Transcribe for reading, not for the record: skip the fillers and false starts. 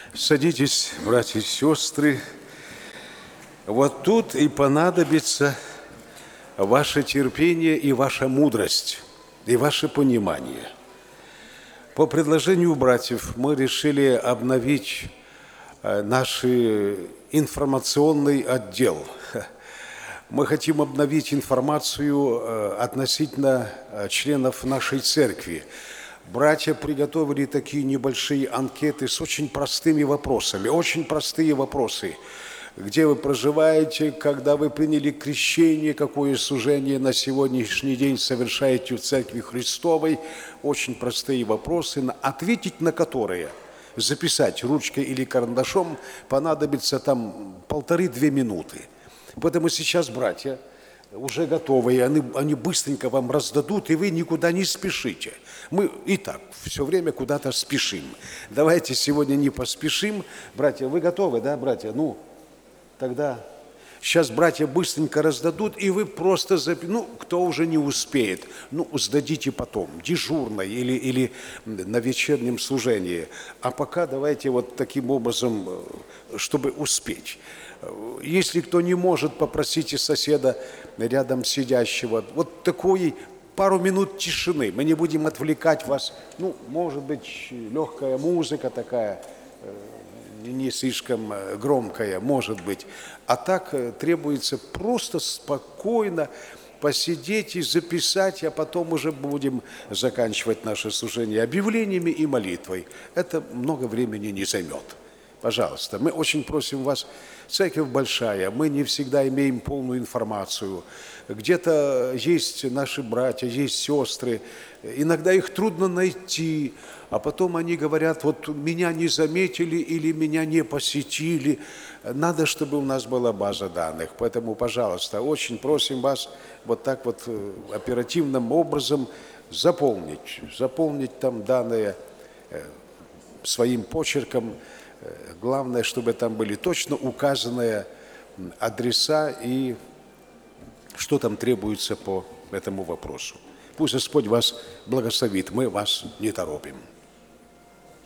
Садитесь, братья и сестры. Вот тут и понадобится ваше терпение и ваша мудрость, и ваше понимание. По предложению братьев мы решили обновить наш информационный отдел. Мы хотим обновить информацию относительно членов нашей церкви. Братья приготовили такие небольшие анкеты с очень простыми вопросами, очень простые вопросы. Где вы проживаете, когда вы приняли крещение, какое служение на сегодняшний день совершаете в Церкви Христовой. Очень простые вопросы, ответить на которые, записать ручкой или карандашом, понадобится там 1,5-2 минуты. Поэтому сейчас братья уже готовы, они быстренько вам раздадут, и вы никуда не спешите. Мы и так все время куда-то спешим. Давайте сегодня не поспешим. Братья, вы готовы, да, братья? Тогда сейчас братья быстренько раздадут, и вы просто, кто уже не успеет, сдадите потом, дежурной или на вечернем служении. А пока давайте вот таким образом, чтобы успеть. Если кто не может, попросите соседа рядом сидящего. Вот такой пару минут тишины. Мы не будем отвлекать вас. Может быть, легкая музыка такая, не слишком громкая, может быть. А так требуется просто спокойно посидеть и записать, а потом уже будем заканчивать наше служение объявлениями и молитвой. Это много времени не займет. Пожалуйста, мы очень просим вас, церковь большая, мы не всегда имеем полную информацию. Где-то есть наши братья, есть сестры, иногда их трудно найти, а потом они говорят, вот меня не заметили или меня не посетили. Надо, чтобы у нас была база данных, поэтому, пожалуйста, очень просим вас вот так вот оперативным образом заполнить там данные своим почерком. Главное, чтобы там были точно указанные адреса и что там требуется по этому вопросу. Пусть Господь вас благословит, мы вас не торопим.